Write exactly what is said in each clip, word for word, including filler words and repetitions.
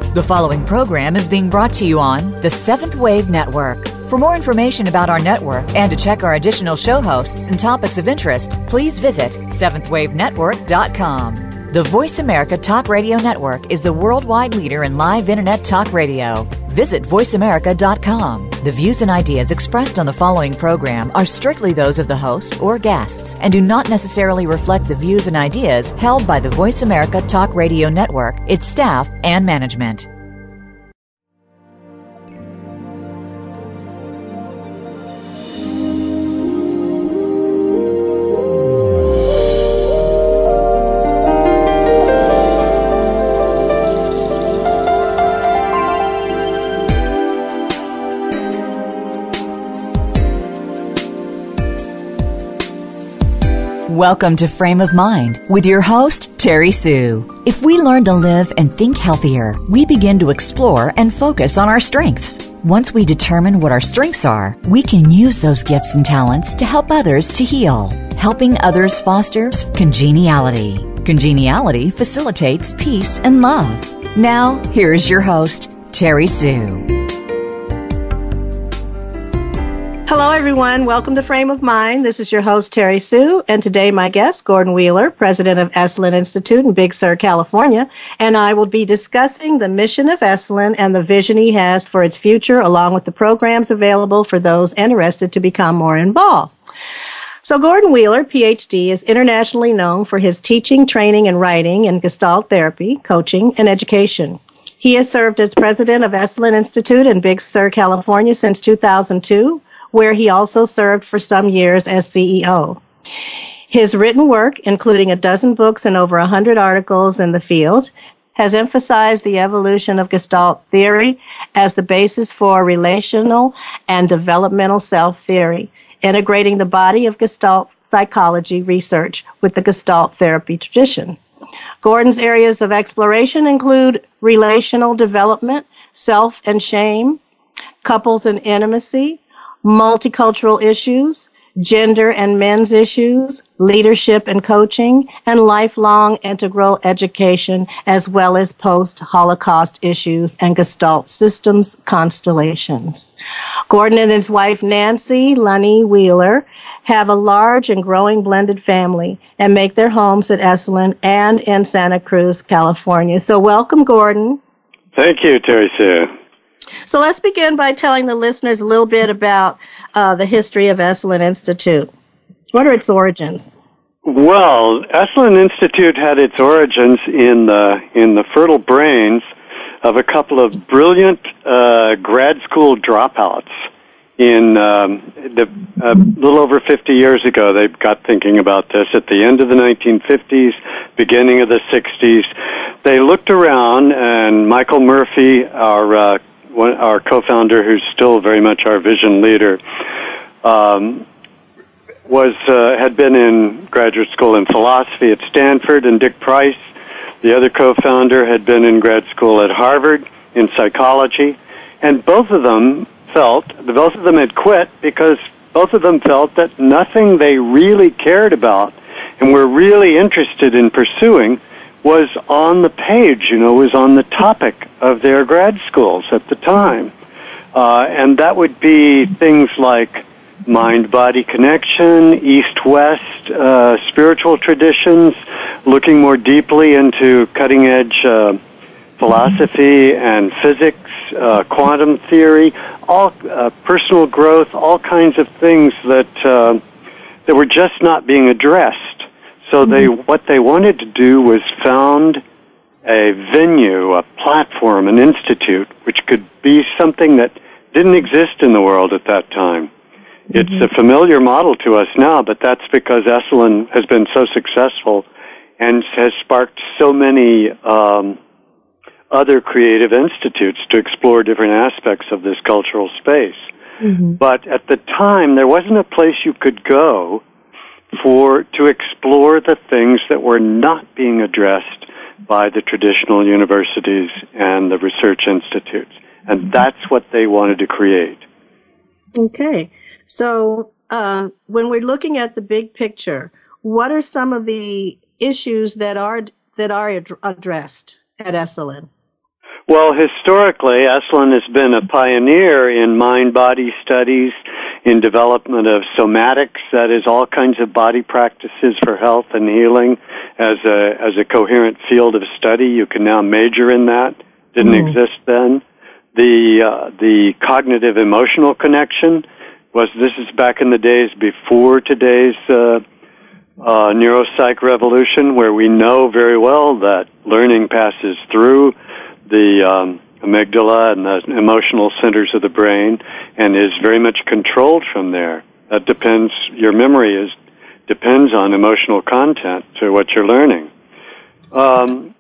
The following program is being brought to you on the Seventh Wave Network. For more information about our network and to check our additional show hosts and topics of interest, please visit seventh wave network dot com. The Voice America Talk Radio Network is the worldwide leader in live Internet talk radio. Visit voice america dot com. The views and ideas expressed on the following program are strictly those of the host or guests and do not necessarily reflect the views and ideas held by the Voice America Talk Radio Network, its staff, and management. Welcome to Frame of Mind with your host, Terry Sue. If we learn to live and think healthier, we begin to explore and focus on our strengths. Once we determine what our strengths are, we can use those gifts and talents to help others to heal. Helping others fosters congeniality. Congeniality facilitates peace and love. Now, here's your host, Terry Sue. Hello, everyone. Welcome to Frame of Mind. This is your host, Terry Sue, and today my guest, Gordon Wheeler, president of Esalen Institute in Big Sur, California, and I will be discussing the mission of Esalen and the vision he has for its future, along with the programs available for those interested to become more involved. So Gordon Wheeler, P H D, is internationally known for his teaching, training, and writing in Gestalt therapy, coaching, and education. He has served as president of Esalen Institute in Big Sur, California since two thousand two, where he also served for some years as C E O. His written work, including a dozen books and over one hundred articles in the field, has emphasized the evolution of Gestalt theory as the basis for relational and developmental self-theory, integrating the body of Gestalt psychology research with the Gestalt therapy tradition. Gordon's areas of exploration include relational development, self and shame, couples and intimacy, multicultural issues, gender and men's issues, leadership and coaching, and lifelong integral education, as well as post-Holocaust issues and Gestalt systems constellations. Gordon and his wife, Nancy Lunny Wheeler, have a large and growing blended family and make their homes at Esalen and in Santa Cruz, California. So welcome, Gordon. Thank you, Terry Sue. So let's begin by telling the listeners a little bit about uh, the history of Esalen Institute. What are its origins? Well, Esalen Institute had its origins in the in the fertile brains of a couple of brilliant uh, grad school dropouts. In um, the, a little over fifty years ago, they got thinking about this. At the end of the nineteen fifties, beginning of the sixties, they looked around, and Michael Murphy, our uh, One, our co-founder, who's still very much our vision leader, um, was uh, had been in graduate school in philosophy at Stanford, and Dick Price, the other co-founder, had been in grad school at Harvard in psychology, and both of them felt, both of them had quit because both of them felt that nothing they really cared about and were really interested in pursuing was on the page, you know, was on the topic of their grad schools at the time. Uh, and that would be things like mind-body connection, east-west uh, spiritual traditions, looking more deeply into cutting-edge uh, philosophy and physics, uh, quantum theory, all uh, personal growth, all kinds of things that uh, that were just not being addressed. So they, what they wanted to do was found a venue, a platform, an institute, which could be something that didn't exist in the world at that time. Mm-hmm. It's a familiar model to us now, but that's because Esalen has been so successful and has sparked so many um, other creative institutes to explore different aspects of this cultural space. Mm-hmm. But at the time, there wasn't a place you could go for to explore the things that were not being addressed by the traditional universities and the research institutes. And that's what they wanted to create. Okay. So uh, when we're looking at the big picture, what are some of the issues that are that are ad- addressed at Esalen? Well, historically, Esalen has been a pioneer in mind-body studies, in development of somatics, that is, all kinds of body practices for health and healing as a as a coherent field of study. You can now major in that. Didn't mm. exist then. The uh, the cognitive emotional connection was, this is back in the days before today's uh, uh, neuropsych revolution, where we know very well that learning passes through the um, amygdala and the emotional centers of the brain and is very much controlled from there. That depends, your memory is depends on emotional content to what you're learning. Um,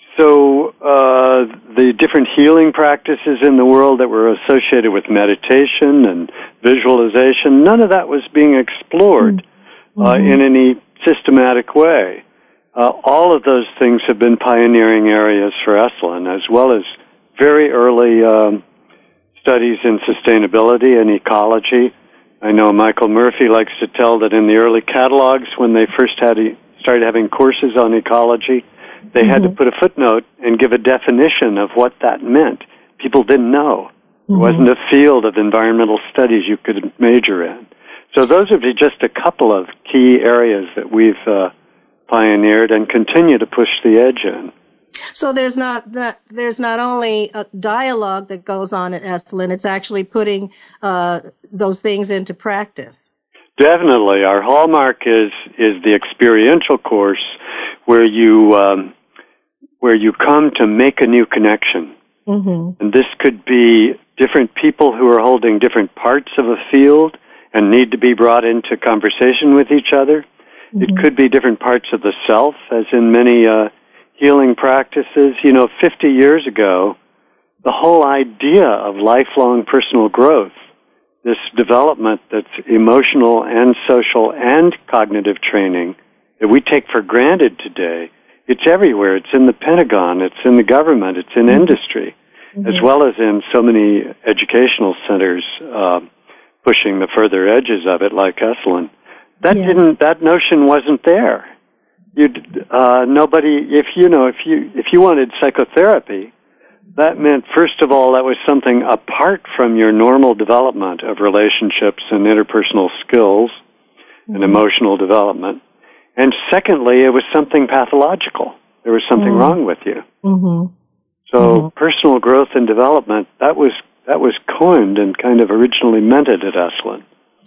so uh, the different healing practices in the world that were associated with meditation and visualization, none of that was being explored uh, mm-hmm. in any systematic way. Uh, all of those things have been pioneering areas for Esalen, as well as very early um, studies in sustainability and ecology. I know Michael Murphy likes to tell that in the early catalogs, when they first had started having courses on ecology, they mm-hmm. had to put a footnote and give a definition of what that meant. People didn't know. Mm-hmm. It wasn't a field of environmental studies you could major in. So those would be just a couple of key areas that we've uh, pioneered and continue to push the edge in. So there's not that there's not only a dialogue that goes on at Esalen, it's actually putting uh, those things into practice. Definitely, our hallmark is is the experiential course, where you um, where you come to make a new connection, mm-hmm. and this could be different people who are holding different parts of a field and need to be brought into conversation with each other. Mm-hmm. It could be different parts of the self, as in many uh, healing practices. You know, fifty years ago, the whole idea of lifelong personal growth, this development that's emotional and social and cognitive training that we take for granted today, it's everywhere. It's in the Pentagon, it's in the government, it's in mm-hmm. industry, mm-hmm. as well as in so many educational centers uh, pushing the further edges of it, like Esalen. That yes. didn't. That notion wasn't there. You, uh, nobody. If you know, if you if you wanted psychotherapy, that meant first of all that was something apart from your normal development of relationships and interpersonal skills mm-hmm. and emotional development, and secondly, it was something pathological. There was something mm-hmm. wrong with you. Mm-hmm. So mm-hmm. personal growth and development, that was that was coined and kind of originally meant it at Esalen.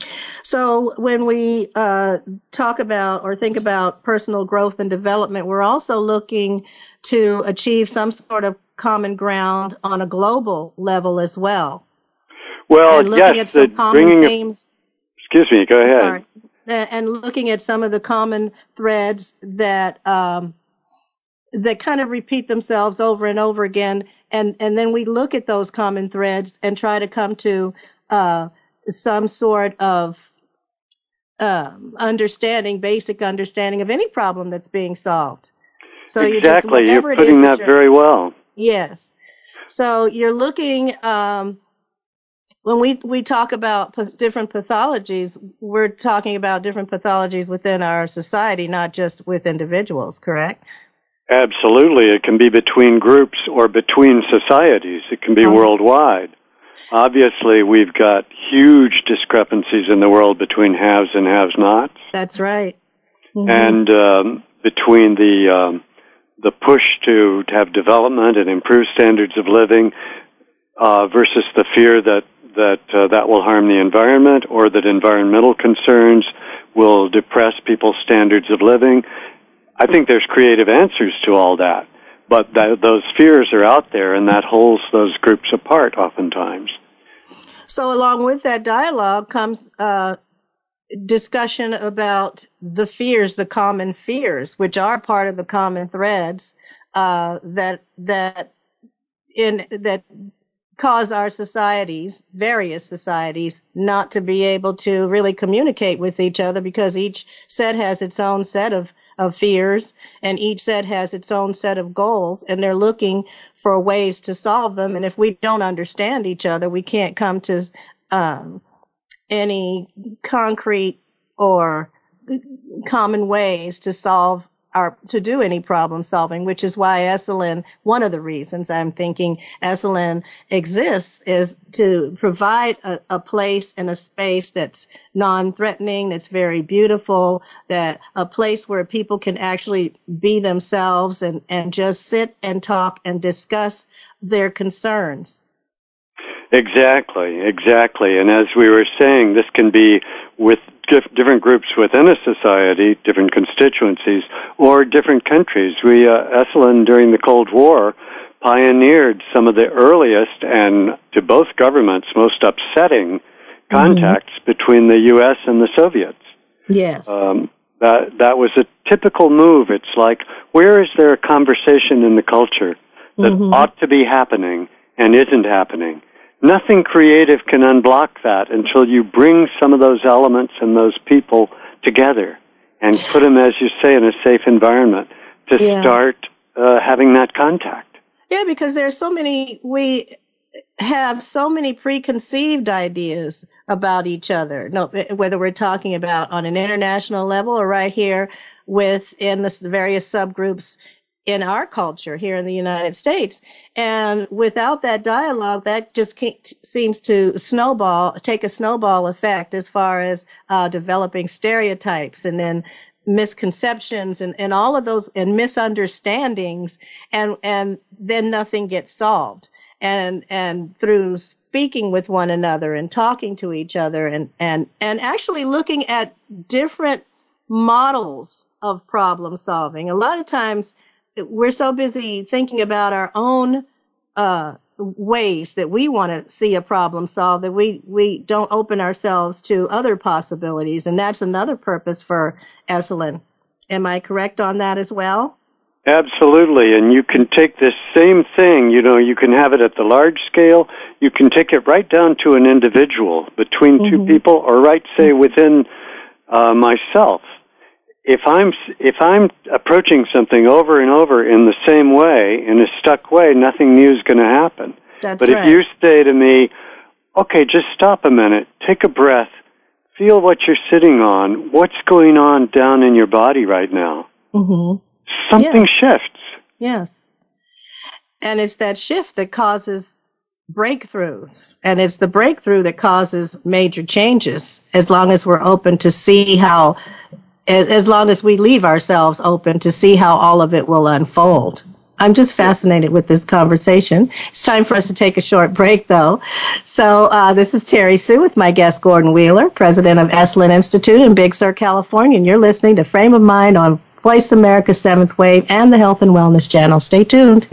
So when we uh, talk about or think about personal growth and development, we're also looking to achieve some sort of common ground on a global level as well. Well, and looking yes, at some common themes. Excuse me, go ahead. Sorry. And looking at some of the common threads that um, that kind of repeat themselves over and over again, and, and then we look at those common threads and try to come to uh, some sort of um, understanding, basic understanding of any problem that's being solved. So exactly, you're, just, you're putting that, that very well. Yes. So you're looking, um, when we, we talk about p- different pathologies, we're talking about different pathologies within our society, not just with individuals, correct? Absolutely. It can be between groups or between societies. It can be uh-huh. worldwide. Obviously, we've got huge discrepancies in the world between haves and have-nots. That's right. Mm-hmm. And um, between the um, the push to, to have development and improve standards of living uh, versus the fear that that uh, that will harm the environment, or that environmental concerns will depress people's standards of living. I think there's creative answers to all that. But that, those fears are out there, and that holds those groups apart oftentimes. So along with that dialogue comes uh, discussion about the fears, the common fears, which are part of the common threads uh, that that in that cause our societies, various societies, not to be able to really communicate with each other, because each set has its own set of of fears, and each set has its own set of goals, and they're looking for ways to solve them. And if we don't understand each other, we can't come to um, any concrete or common ways to solve our, to do any problem solving, which is why Esalen, one of the reasons I'm thinking Esalen exists is to provide a, a place and a space that's non-threatening, that's very beautiful, that a place where people can actually be themselves and, and just sit and talk and discuss their concerns. Exactly, exactly. And as we were saying, this can be with different groups within a society, different constituencies, or different countries. We, uh, Esalen, during the Cold War, pioneered some of the earliest and, to both governments, most upsetting contacts mm-hmm. between the U S and the Soviets. Yes. Um, that, that was a typical move. It's like, where is there a conversation in the culture that mm-hmm. ought to be happening and isn't happening? Nothing creative can unblock that until you bring some of those elements and those people together and put them, as you say, in a safe environment to yeah. start uh, having that contact. Yeah, because there's so many, we have so many preconceived ideas about each other, no, whether we're talking about on an international level or right here within the various subgroups in our culture here in the United States. And without that dialogue, that just seems to snowball, take a snowball effect as far as uh, developing stereotypes and then misconceptions and, and all of those and misunderstandings. And, and then nothing gets solved. And, and through speaking with one another and talking to each other and, and, and actually looking at different models of problem solving. A lot of times, we're so busy thinking about our own uh, ways that we want to see a problem solved that we, we don't open ourselves to other possibilities. And that's another purpose for Esalen. Am I correct on that as well? Absolutely. And you can take this same thing, you know, you can have it at the large scale. You can take it right down to an individual between mm-hmm. two people or right, say, within uh, myself. If I'm if I'm approaching something over and over in the same way, in a stuck way, nothing new is going to happen. That's but right. if you say to me, okay, just stop a minute, take a breath, feel what you're sitting on, what's going on down in your body right now, mm-hmm. something yeah. shifts. Yes. And it's that shift that causes breakthroughs. And it's the breakthrough that causes major changes, as long as we're open to see how as long as we leave ourselves open to see how all of it will unfold. I'm just fascinated with this conversation. It's time for us to take a short break, though. So uh, this is Terry Sue with my guest, Gordon Wheeler, president of Esalen Institute in Big Sur, California. And you're listening to Frame of Mind on Voice America Seventh Wave and the Health and Wellness Channel. Stay tuned.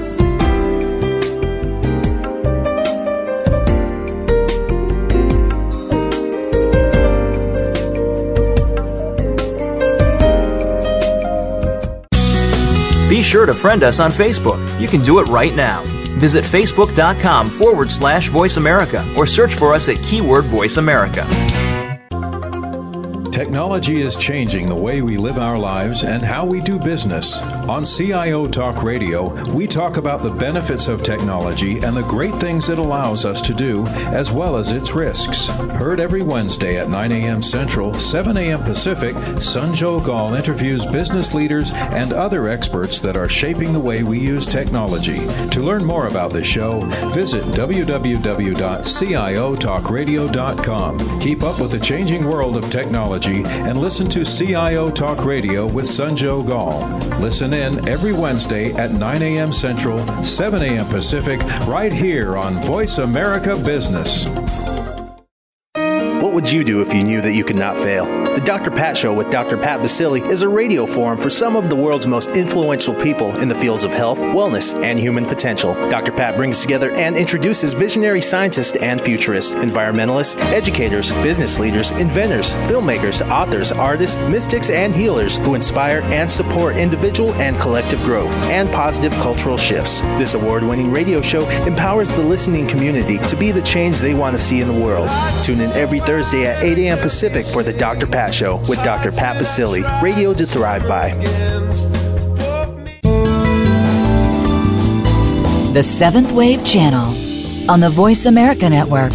Be sure to friend us on Facebook. You can do it right now. Visit facebook.com forward slash Voice America or search for us at keyword Voice America. Technology is changing the way we live our lives and how we do business. On C I O Talk Radio, we talk about the benefits of technology and the great things it allows us to do, as well as its risks. Heard every Wednesday at nine a.m. Central, seven a.m. Pacific, Sanjog Gall interviews business leaders and other experts that are shaping the way we use technology. To learn more about the show, visit w w w dot c i o talk radio dot com. Keep up with the changing world of technology and listen to C I O Talk Radio with Sanjog Gall. Listen in every Wednesday at nine a.m. Central, seven a.m. Pacific, right here on Voice America Business. What would you do if you knew that you could not fail? The Doctor Pat Show with Doctor Pat Baccili is a radio forum for some of the world's most influential people in the fields of health, wellness, and human potential. Doctor Pat brings together and introduces visionary scientists and futurists, environmentalists, educators, business leaders, inventors, filmmakers, authors, artists, mystics, and healers who inspire and support individual and collective growth and positive cultural shifts. This award-winning radio show empowers the listening community to be the change they want to see in the world. Tune in every Thursday at eight a.m. Pacific for the Doctor Pat Show with Doctor Pat Baccili, radio to thrive by. The Seventh Wave Channel on the Voice America Network.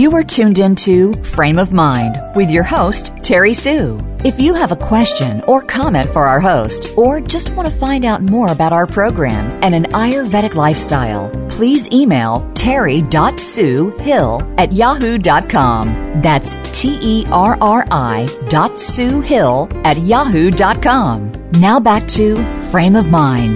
You are tuned into Frame of Mind with your host, Terry Sue. If you have a question or comment for our host, or just want to find out more about our program and an Ayurvedic lifestyle, please email terry dot sue hill at yahoo dot com. That's T E R R I dot Sue Hill at yahoo dot com. Now back to Frame of Mind.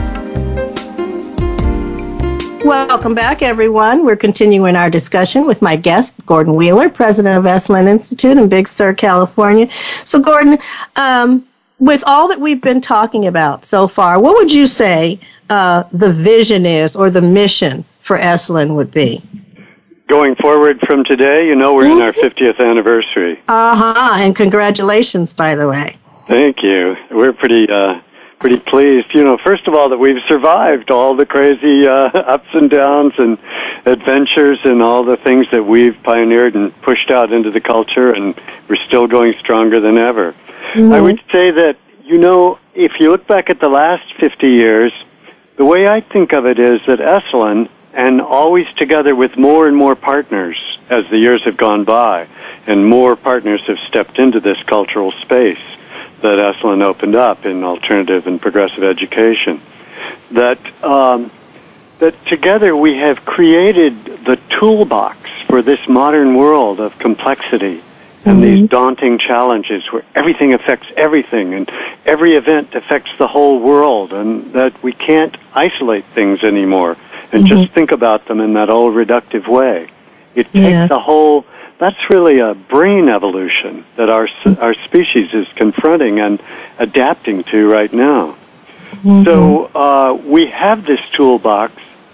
Welcome back, everyone. We're continuing our discussion with my guest, Gordon Wheeler, president of Esalen Institute in Big Sur, California. So, Gordon, um, with all that we've been talking about so far, what would you say uh, the vision is or the mission for Esalen would be? Going forward from today, you know, we're in our fiftieth anniversary. Uh-huh, and congratulations, by the way. Thank you. We're pretty... Uh, Pretty pleased, you know, first of all, that we've survived all the crazy uh, ups and downs and adventures and all the things that we've pioneered and pushed out into the culture, and we're still going stronger than ever. Mm-hmm. I would say that, you know, if you look back at the last fifty years, the way I think of it is that Esalen, and always together with more and more partners as the years have gone by, and more partners have stepped into this cultural space that Esalen opened up in alternative and progressive education, that um, that together we have created the toolbox for this modern world of complexity and mm-hmm. these daunting challenges where everything affects everything and every event affects the whole world, and that we can't isolate things anymore and mm-hmm. just think about them in that old reductive way. It yeah. takes a whole... That's really a brain evolution that our our species is confronting and adapting to right now. Mm-hmm. So uh, we have this toolbox.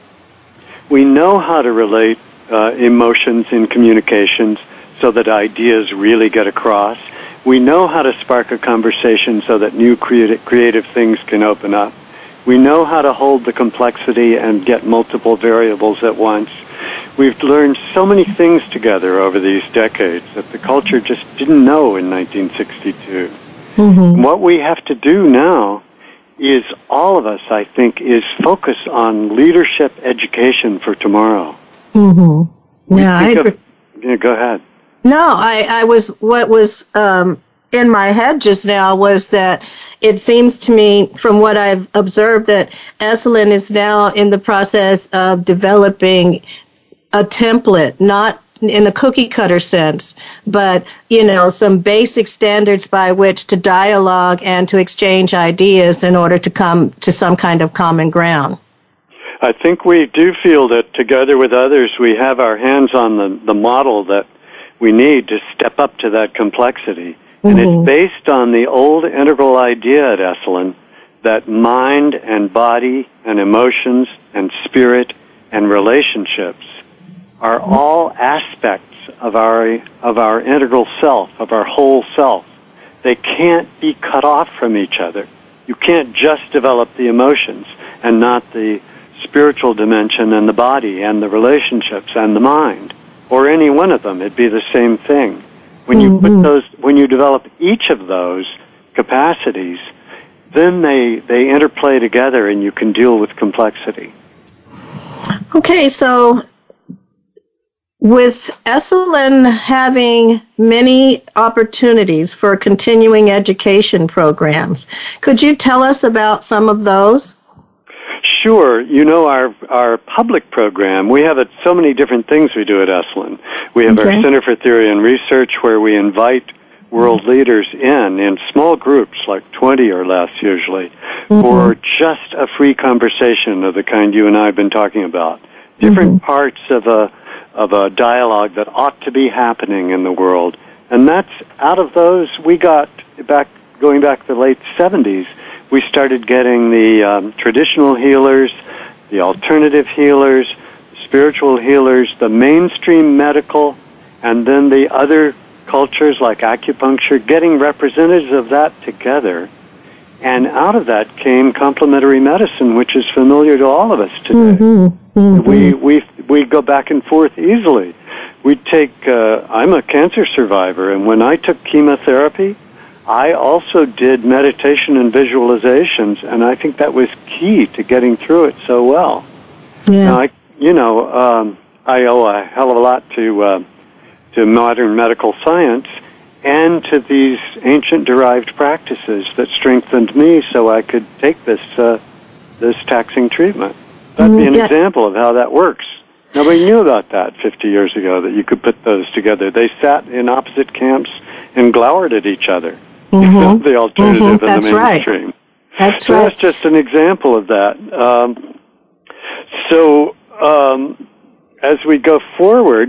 We know how to relate uh, emotions in communications so that ideas really get across. We know how to spark a conversation so that new creative, creative things can open up. We know how to hold the complexity and get multiple variables at once. We've learned so many things together over these decades that the culture just didn't know in nineteen sixty-two. Mm-hmm. What we have to do now is, all of us, I think, is focus on leadership education for tomorrow. Mm-hmm. Yeah, I agree. Of, yeah, go ahead. No, I, I was, what was um, in my head just now was that it seems to me, from what I've observed, that Esalen is now in the process of developing a template, not in a cookie cutter sense, but, you know, some basic standards by which to dialogue and to exchange ideas in order to come to some kind of common ground. I think we do feel that together with others, we have our hands on the, the model that we need to step up to that complexity. Mm-hmm. And it's based on the old integral idea at Esalen that mind and body and emotions and spirit and relationships are all aspects of our of our integral self, of our whole self. They can't be cut off from each other. You can't just develop the emotions and not the spiritual dimension and the body and the relationships and the mind, or any one of them. It'd be the same thing. When you mm-hmm. put those, when you develop each of those capacities, then they they interplay together and you can deal with complexity. Okay, so with Esalen having many opportunities for continuing education programs, could you tell us about some of those? Sure. You know, our our public program, we have a, so many different things we do at Esalen. We have okay. our Center for Theory and Research, where we invite world leaders in, in small groups, like twenty or less usually, mm-hmm. for just a free conversation of the kind you and I have been talking about. Different mm-hmm. parts of a of a dialogue that ought to be happening in the world. And that's, out of those, we got, back going back to the late seventies, we started getting the um, traditional healers, the alternative healers, spiritual healers, the mainstream medical, and then the other cultures like acupuncture, getting representatives of that together. And out of that came complementary medicine, which is familiar to all of us today. Mm-hmm. Mm-hmm. We we we go back and forth easily. We take. Uh, I'm a cancer survivor, and when I took chemotherapy, I also did meditation and visualizations, and I think that was key to getting through it so well. Yes. Now, I, you know, um, I owe a hell of a lot to uh, to modern medical science and to these ancient derived practices that strengthened me so I could take this uh, this taxing treatment. That'd be an yeah. example of how that works. Nobody knew about that fifty years ago, that you could put those together. They sat in opposite camps and glowered at each other. Mm-hmm. You know, the alternative mm-hmm. and That's the mainstream. Right. That's so right. that's just an example of that. Um, so um, as we go forward,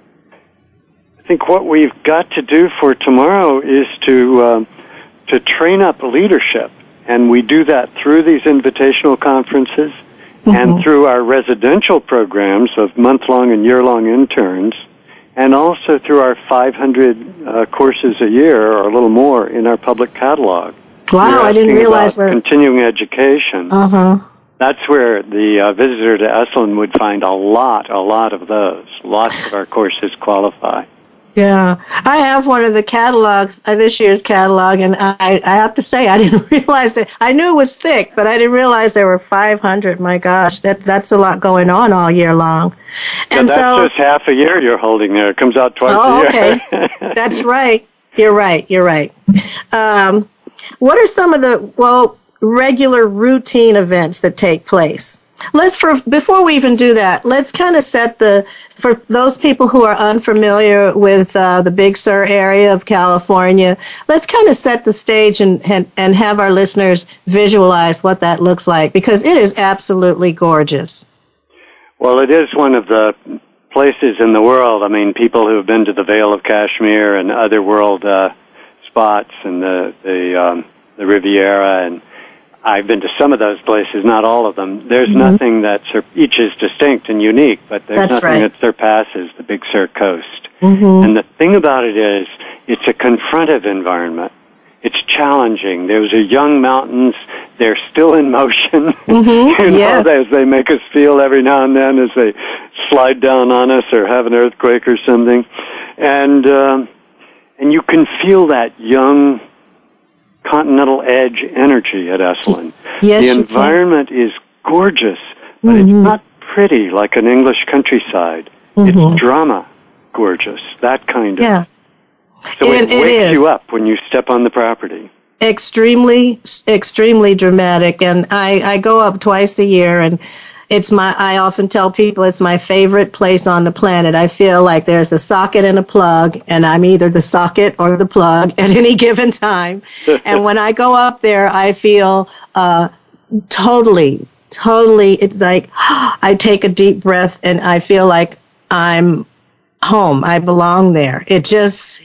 I think what we've got to do for tomorrow is to um, to train up leadership, and we do that through these invitational conferences mm-hmm. and through our residential programs of month-long and year-long interns, and also through our five hundred uh, courses a year or a little more in our public catalog. Wow, I didn't realize that. Continuing education. Uh-huh. That's where the uh, visitor to Esalen would find a lot, a lot of those. Lots of our courses qualify. Yeah, I have one of the catalogs, uh, this year's catalog, and I, I have to say, I didn't realize that. I knew it was thick, but I didn't realize there were five hundred. My gosh, that that's a lot going on all year long. And yeah, that's so, just half a year you're holding there. It comes out twice oh, a year. Okay, that's right. You're right. You're right. Um, what are some of the, well, regular routine events that take place? Let's, for before we even do that, let's kind of set the, for those people who are unfamiliar with uh, the Big Sur area of California, let's kind of set the stage and, and, and have our listeners visualize what that looks like, because it is absolutely gorgeous. Well, it is one of the places in the world. I mean, people who have been to the Vale of Kashmir and other world uh, spots and the, the, um, the Riviera, and I've been to some of those places, not all of them. There's mm-hmm. nothing that, sur- each is distinct and unique, but there's That's nothing right. that surpasses the Big Sur coast. Mm-hmm. And the thing about it is, it's a confrontive environment. It's challenging. Those are young mountains. They're still in motion. Mm-hmm. you know, yeah. as they make us feel every now and then as they slide down on us or have an earthquake or something. And, um, and you can feel that young continental edge energy at Esalen. Yes, the environment is gorgeous, but mm-hmm. it's not pretty like an English countryside. Mm-hmm. It's drama gorgeous, that kind of. Yeah. So it, it, it wakes is. you up when you step on the property. Extremely, extremely dramatic. And I, I go up twice a year, and it's my, I often tell people it's my favorite place on the planet. I feel like there's a socket and a plug, and I'm either the socket or the plug at any given time. And when I go up there, I feel uh, totally, totally, it's like I take a deep breath and I feel like I'm home. I belong there. It just...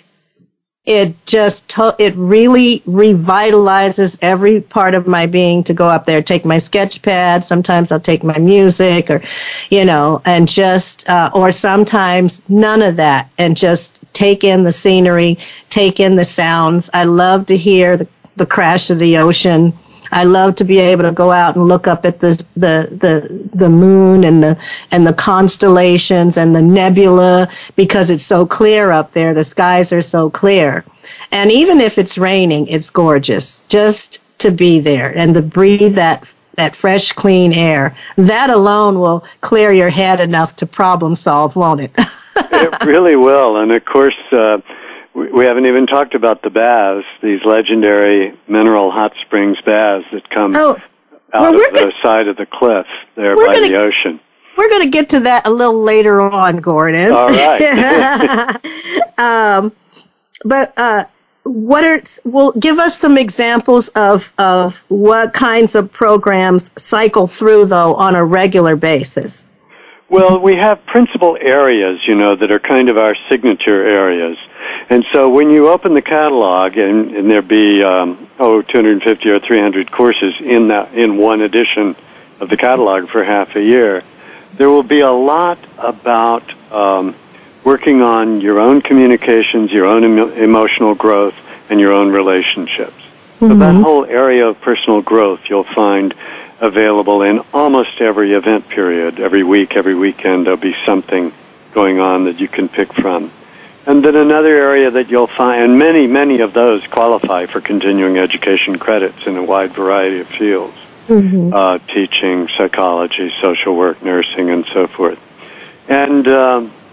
It just, to- it really revitalizes every part of my being to go up there, take my sketch pad. Sometimes I'll take my music or, you know, and just, uh, or sometimes none of that, and just take in the scenery, take in the sounds. I love to hear the, the crash of the ocean. I love to be able to go out and look up at the the the the moon and the and the constellations and the nebula, because it's so clear up there. The skies are so clear, and even if it's raining, it's gorgeous just to be there and to breathe that that fresh, clean air. That alone will clear your head enough to problem solve, won't it? It really will, and of course. Uh, We haven't even talked about the baths, these legendary mineral hot springs baths that come oh, out well, of the gonna, side of the cliff there by gonna, the ocean. We're going to get to that a little later on, Gordon. All right. um, but uh, what are? Well, give us some examples of of what kinds of programs cycle through, though, on a regular basis. Well, we have principal areas, you know, that are kind of our signature areas. And so when you open the catalog, and, and there be, um, oh, two hundred fifty or three hundred courses in that, in one edition of the catalog for half a year, there will be a lot about um, working on your own communications, your own emo- emotional growth, and your own relationships. Mm-hmm. So that whole area of personal growth you'll find available in almost every event period. Every week, every weekend, there'll be something going on that you can pick from. And then another area that you'll find, and many, many of those qualify for continuing education credits in a wide variety of fields, mm-hmm. uh, teaching, psychology, social work, nursing, and so forth. And um,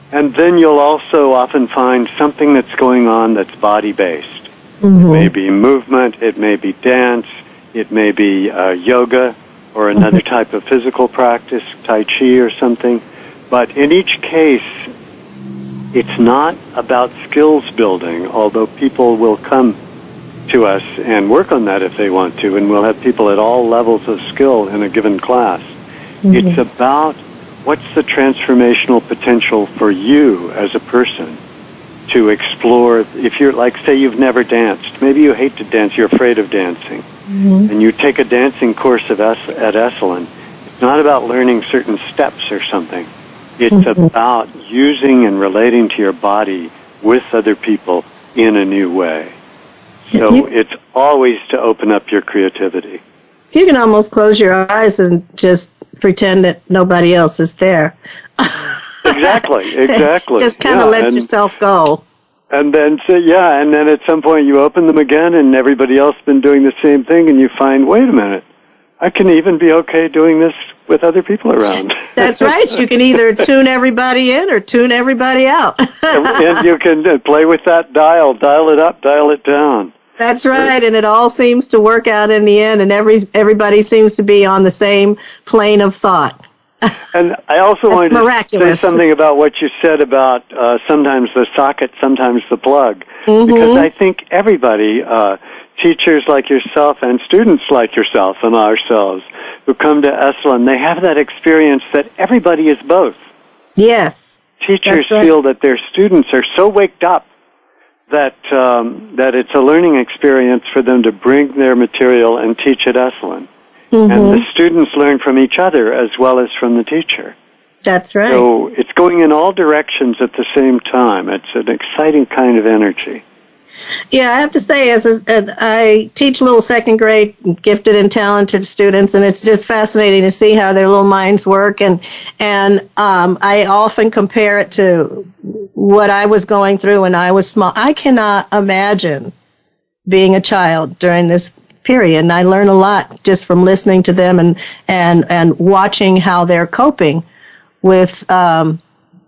And then you'll also often find something that's going on that's body-based. Mm-hmm. It may be movement, it may be dance, it may be uh, yoga or another mm-hmm. type of physical practice, Tai Chi or something. But in each case, it's not about skills building, although people will come to us and work on that if they want to, and we'll have people at all levels of skill in a given class. Mm-hmm. It's about what's the transformational potential for you as a person to explore. If you're, like, say you've never danced, maybe you hate to dance, you're afraid of dancing, mm-hmm. and you take a dancing course of es- at Esalen, it's not about learning certain steps or something. It's mm-hmm. about using and relating to your body with other people in a new way. So you, it's always to open up your creativity. You can almost close your eyes and just pretend that nobody else is there. Exactly, exactly. Just kind of yeah, let and, yourself go. And then, so, yeah, and then at some point you open them again and everybody else has been doing the same thing and you find, wait a minute, I can even be okay doing this with other people around. That's right. You can either tune everybody in or tune everybody out. And you can play with that dial, dial it up, dial it down. That's right, and it all seems to work out in the end, and every everybody seems to be on the same plane of thought. And I also wanted miraculous. to say something about what you said about uh, sometimes the socket, sometimes the plug, mm-hmm. because I think everybody, uh, teachers like yourself and students like yourself and ourselves, who come to Esalen, they have that experience that everybody is both. Yes. Teachers right. feel that their students are so waked up that um, that it's a learning experience for them to bring their material and teach at Esalen. Mm-hmm. And the students learn from each other as well as from the teacher. That's right. So it's going in all directions at the same time. It's an exciting kind of energy. Yeah, I have to say, as a, I teach little second grade gifted and talented students, and it's just fascinating to see how their little minds work. And and um, I often compare it to what I was going through when I was small. I cannot imagine being a child during this period, and I learn a lot just from listening to them and and and watching how they're coping with um,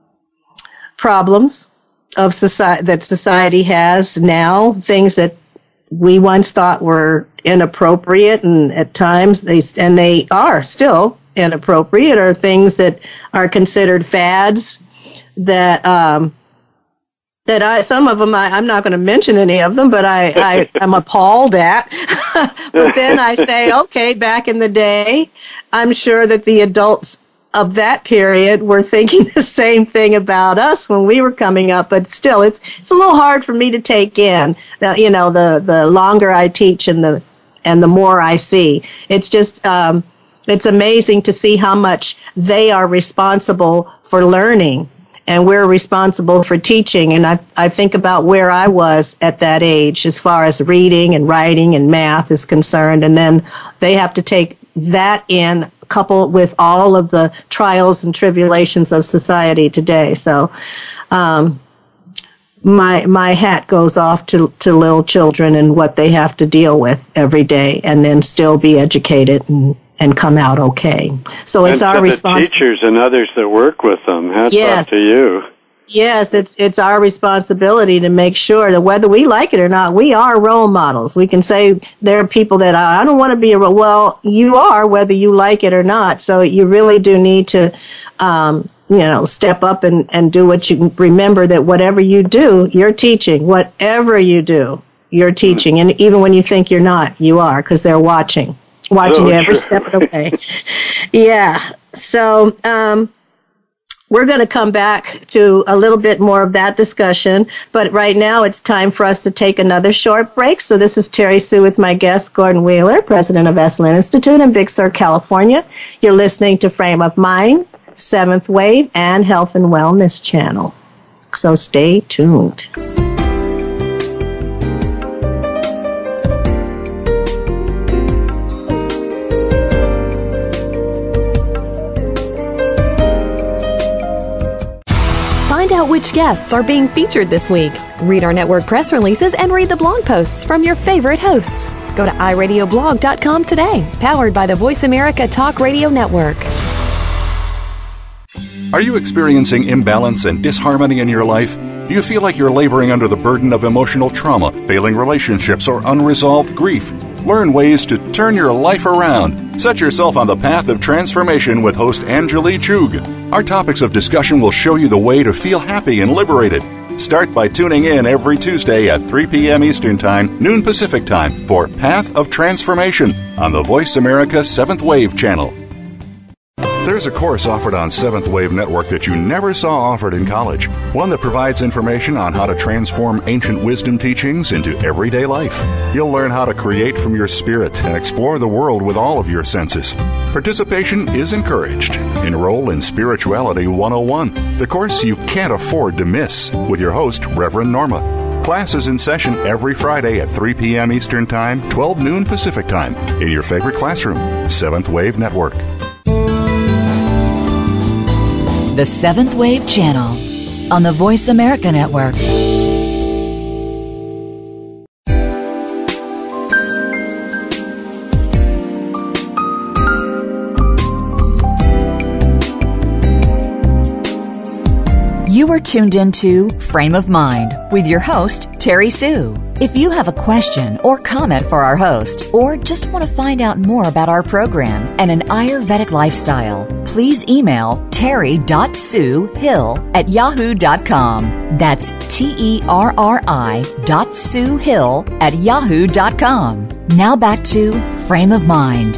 problems of society that society has now, things that we once thought were inappropriate, and at times they and they are still inappropriate, or things that are considered fads that um, that I some of them I, I'm not going to mention any of them, but I, I I'm appalled at. But then I say, okay, back in the day, I'm sure that the adults of that period were thinking the same thing about us when we were coming up, but still, it's it's a little hard for me to take in. Uh, you know, the the longer I teach and the and the more I see, it's just um, it's amazing to see how much they are responsible for learning, and we're responsible for teaching. And I I think about where I was at that age as far as reading and writing and math is concerned, and then they have to take that in, coupled with all of the trials and tribulations of society today. So um, my my hat goes off to, to little children and what they have to deal with every day, and then still be educated and, and come out okay. So it's and our responsibility. Teachers and others that work with them, hats yes. off to you. Yes, it's it's our responsibility to make sure that whether we like it or not, we are role models. We can say there are people that I don't want to be a role. Well, you are, whether you like it or not. So you really do need to, um, you know, step up and, and do what you remember that whatever you do, you're teaching. Whatever you do, you're teaching. And even when you think you're not, you are, because they're watching, watching oh, you every true. step of the way. Yeah. So, um, we're going to come back to a little bit more of that discussion, but right now it's time for us to take another short break. So this is Terry Sue with my guest, Gordon Wheeler, president of Esalen Institute in Big Sur, California. You're listening to Frame of Mind, Seventh Wave, and Health and Wellness Channel. So stay tuned. Find out which guests are being featured this week. Read our network press releases and read the blog posts from your favorite hosts. Go to i radio blog dot com today, powered by the Voice America Talk Radio Network. Are you experiencing imbalance and disharmony in your life? Do you feel like you're laboring under the burden of emotional trauma, failing relationships, or unresolved grief? Learn ways to turn your life around. Set yourself on the path of transformation with host Anjali Chug. Our topics of discussion will show you the way to feel happy and liberated. Start by tuning in every Tuesday at three p.m. Eastern Time, noon Pacific Time, for Path of Transformation on the Voice America seventh Wave channel. There's a course offered on seventh Wave Network that you never saw offered in college. One that provides information on how to transform ancient wisdom teachings into everyday life. You'll learn how to create from your spirit and explore the world with all of your senses. Participation is encouraged. Enroll in Spirituality one oh one, the course you can't afford to miss, with your host, Reverend Norma. Class is in session every Friday at three p.m. Eastern Time, twelve noon Pacific Time, in your favorite classroom, seventh Wave Network. The seventh Wave Channel on the Voice America Network. You are tuned into Frame of Mind with your host, Terry Sue. If you have a question or comment for our host, or just want to find out more about our program and an Ayurvedic lifestyle, please email terry dot sue hill at yahoo dot com. That's T E R R I dot Sue Hill at yahoo dot com. Now back to Frame of Mind.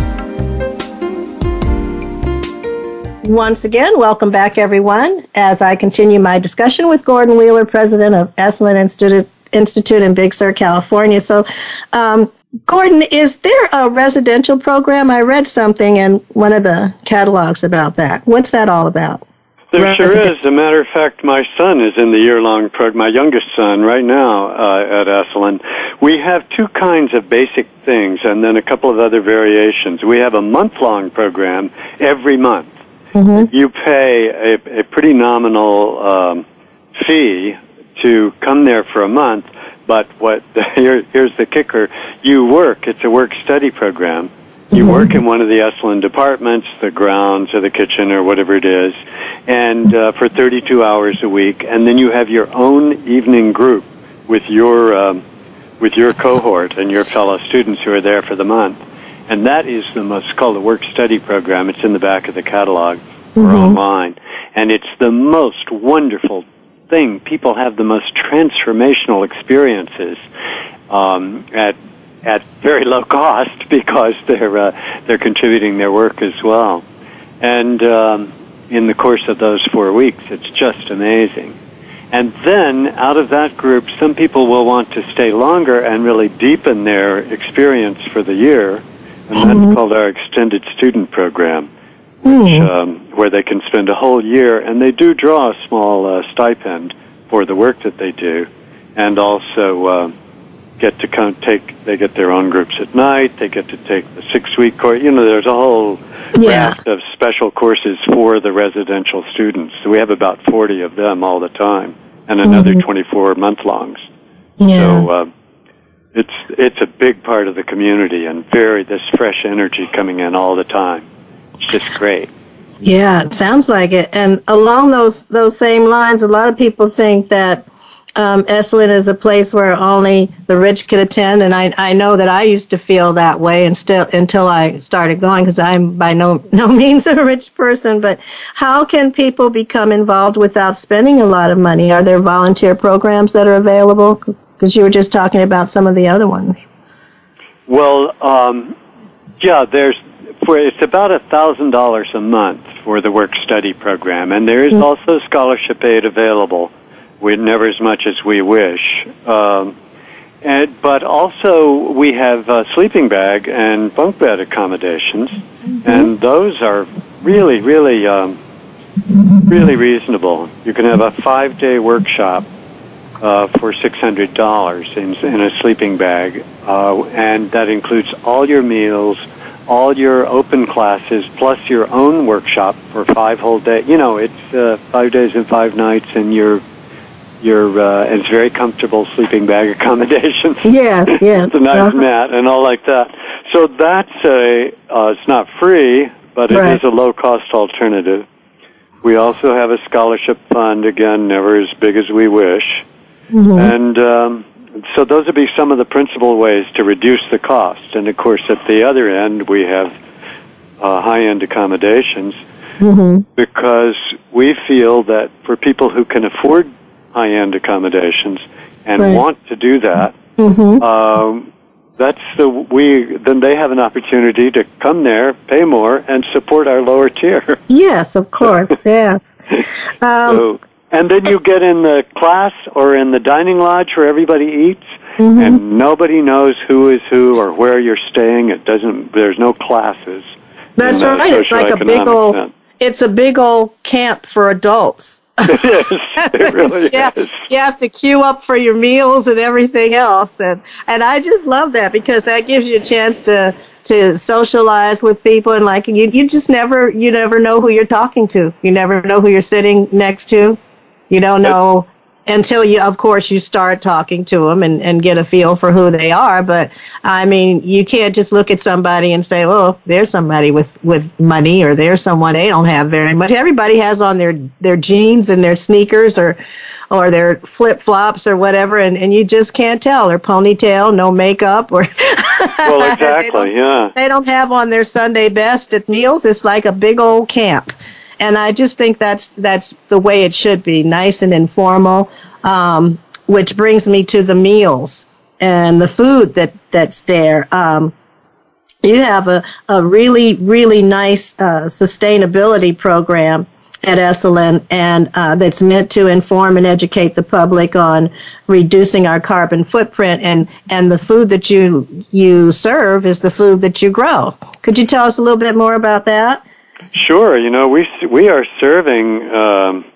Once again, welcome back, everyone, as I continue my discussion with Gordon Wheeler, president of Esalen Institute, Institute in Big Sur, California. So, um, Gordon, is there a residential program? I read something in one of the catalogs about that. What's that all about? There Resident- sure is. As a matter of fact, my son is in the year-long program, my youngest son right now uh, at Esalen. We have two kinds of basic things and then a couple of other variations. We have a month-long program every month. Mm-hmm. You pay a, a pretty nominal um, fee to come there for a month, but what here, here's the kicker. You work. It's a work-study program. You mm-hmm. work in one of the Esalen departments, the grounds or the kitchen or whatever it is, and uh, for thirty-two hours a week, and then you have your own evening group with your um, with your cohort and your fellow students who are there for the month. And that is the most, it's called the work-study program. It's in the back of the catalog mm-hmm. or online. And it's the most wonderful thing. People have the most transformational experiences um, at at very low cost because they're uh, they're contributing their work as well. And um, in the course of those four weeks, it's just amazing. And then, out of that group, some people will want to stay longer and really deepen their experience for the year. And that's mm-hmm. called our extended student program, which, mm. um, where they can spend a whole year, and they do draw a small uh, stipend for the work that they do, and also uh, get to come take. They get their own groups at night. They get to take the six-week course. You know, there's a whole yeah. raft of special courses for the residential students. So we have about forty of them all the time, and another mm-hmm. twenty-four month-longs. Yeah. So. Uh, It's it's a big part of the community and very this fresh energy coming in all the time. It's just great. Yeah, it sounds like it. And along those those same lines, a lot of people think that um, Esalen is a place where only the rich can attend, and I I know that I used to feel that way and still until I started going because I'm by no no means a rich person. But how can people become involved without spending a lot of money? Are there volunteer programs that are available? Because you were just talking about some of the other ones. Well, um, yeah, there's for it's about a thousand dollars a month for the work-study program, and there is mm-hmm. also scholarship aid available. We never as much as we wish, um, and but also we have uh, sleeping bag and bunk bed accommodations, mm-hmm. and those are really, really, um, really reasonable. You can have a five-day workshop. Uh, for six hundred dollars in, in a sleeping bag, uh, and that includes all your meals, all your open classes, plus your own workshop for five whole days. You know, it's uh, five days and five nights, and your your uh, and it's very comfortable sleeping bag accommodations. Yes, yes. It's a nice uh-huh. mat and all like that. So that's a uh, it's not free, but it right. is a low cost alternative. We also have a scholarship fund, again, never as big as we wish. Mm-hmm. And um, so those would be some of the principal ways to reduce the cost. And, of course, at the other end, we have uh, high-end accommodations mm-hmm. because we feel that for people who can afford high-end accommodations and right. want to do that, mm-hmm. um, that's the we. Then they have an opportunity to come there, pay more, and support our lower tier. Yes, of course. Yes. Um, so, and then you get in the class or in the dining lodge where everybody eats, mm-hmm. and nobody knows who is who or where you're staying. It doesn't. There's no classes. That's right. It's like a big old. Sense. It's a big old camp for adults. It is. It really yeah, is. You have to queue up for your meals and everything else, and and I just love that because that gives you a chance to to socialize with people, and like you you just never you never know who you're talking to. You never know who you're sitting next to. You don't know until you, of course, you start talking to them and, and get a feel for who they are. But I mean, you can't just look at somebody and say, "Oh, there's somebody with, with money," or "There's someone they don't have very much." Everybody has on their, their jeans and their sneakers or or their flip flops or whatever, and, and you just can't tell. Or ponytail, no makeup, or well, exactly, they yeah. They don't have on their Sunday best at meals. It's like a big old camp. And I just think that's that's the way it should be, nice and informal, um, which brings me to the meals and the food that, that's there. Um, you have a, a really, really nice uh, sustainability program at Esalen, and uh, that's meant to inform and educate the public on reducing our carbon footprint. And, and the food that you you serve is the food that you grow. Could you tell us a little bit more about that? Sure. You know, we we are serving um,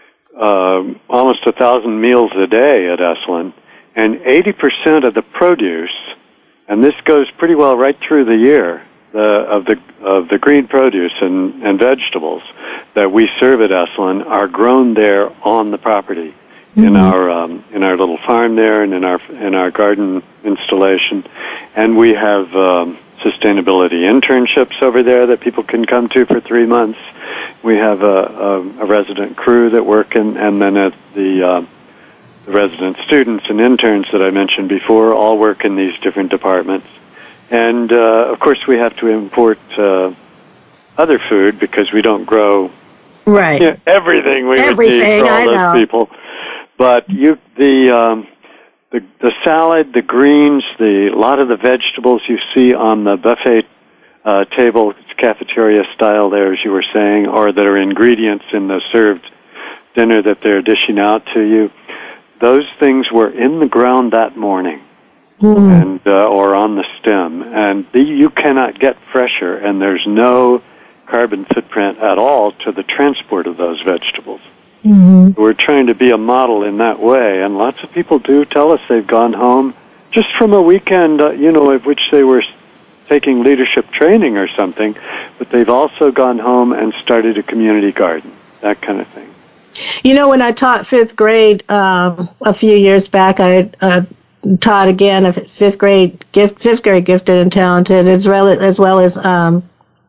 uh, almost a thousand meals a day at Esalen, and eighty percent of the produce, and this goes pretty well right through the year, the, of the of the green produce and, and vegetables that we serve at Esalen are grown there on the property, mm-hmm. in our um, in our little farm there and in our in our garden installation, and we have. Um, sustainability internships over there that people can come to for three months. We have a, a, a resident crew that work in, and then at the, uh, the resident students and interns that I mentioned before all work in these different departments. And, uh, of course, we have to import uh, other food because we don't grow right. you know, everything we everything, would need for all I those know. people. But you, the... Um, The, the salad, the greens, the a lot of the vegetables you see on the buffet uh, table, it's cafeteria style there, as you were saying, or that are ingredients in the served dinner that they're dishing out to you, those things were in the ground that morning, mm. and uh, or on the stem, and the, you cannot get fresher, and there's no carbon footprint at all to the transport of those vegetables. Mm-hmm. We're trying to be a model in that way, and lots of people do tell us they've gone home just from a weekend, uh, you know, of which they were taking leadership training or something, but they've also gone home and started a community garden, that kind of thing. You know, when I taught fifth grade um, a few years back, I uh, taught again a fifth grade gift, fifth grade gifted and talented, as well as well as. Um,